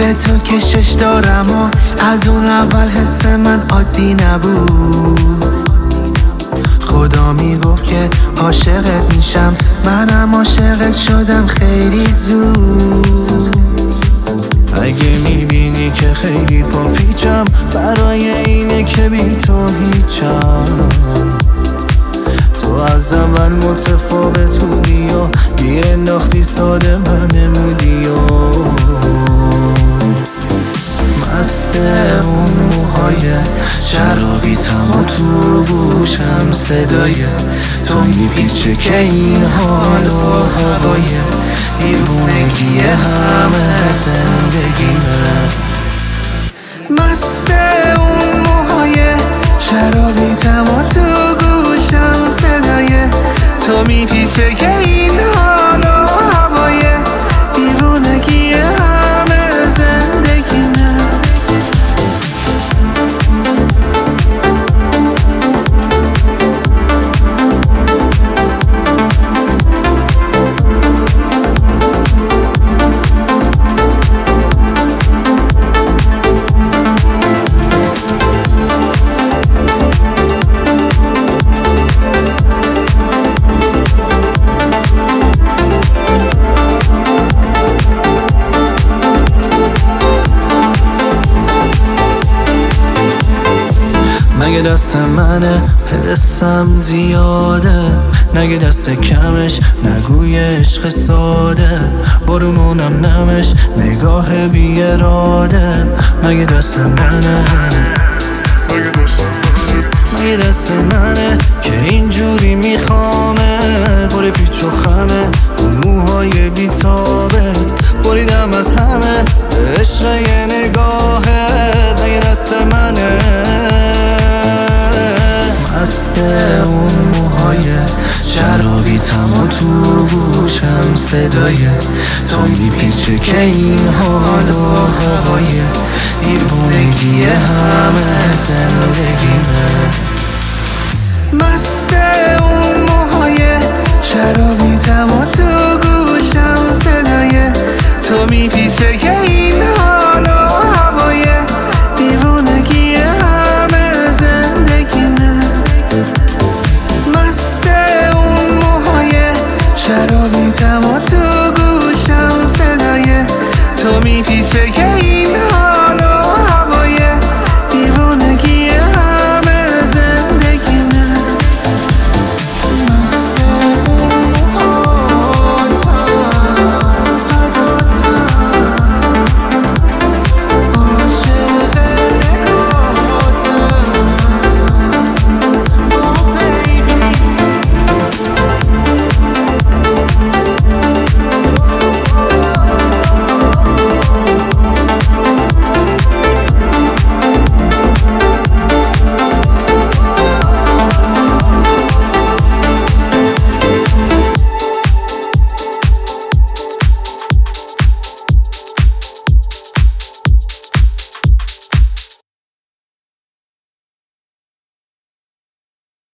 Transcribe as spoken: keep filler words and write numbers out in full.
روی تو کشش دارم و از اون اول حس من عادی نبود. خدا میگفت که عاشقت میشم، منم عاشقت شدم خیلی زود. اگه میبینی که خیلی پاپیچم، برای اینه که بی تو هیچم. تو از اول متفاوت بودی و گیر انداختی ساده من نمودی و مست اون موهای شرابیتم و تو گوشم صدای تو میپیچه که این حال و هوای دیوونگی همه زندگیمه. مست اون موهای شرابیتم و تو گوشم صدای تو میپیچه که این حال و هوای دیوونگی همه زندگیمه. نگه دست منه حسم زیاده، نگه دست کمش نگوی عشق ساده، بارونونم نمش نگاه بی اراده. نگه دست منه نگه دست منه که اینجوری میخوامه، پر پیچ و خمه اون موهای بیتابه، بریدم از همه عشق یه نگاهه. نگه دست منه مست اون موهای شرابیتم و تو گوشم صدای تو میپیچه که این حال و هوای دیوونگی همه زندگیمه. مست اون موهای شرابیتم و تو گوشم صدای تو میپیچه که این حال و هوای دیوونگی همه زندگیمه. مست اون موهای شرابیتم و تو گوشم صدای تو میپیچه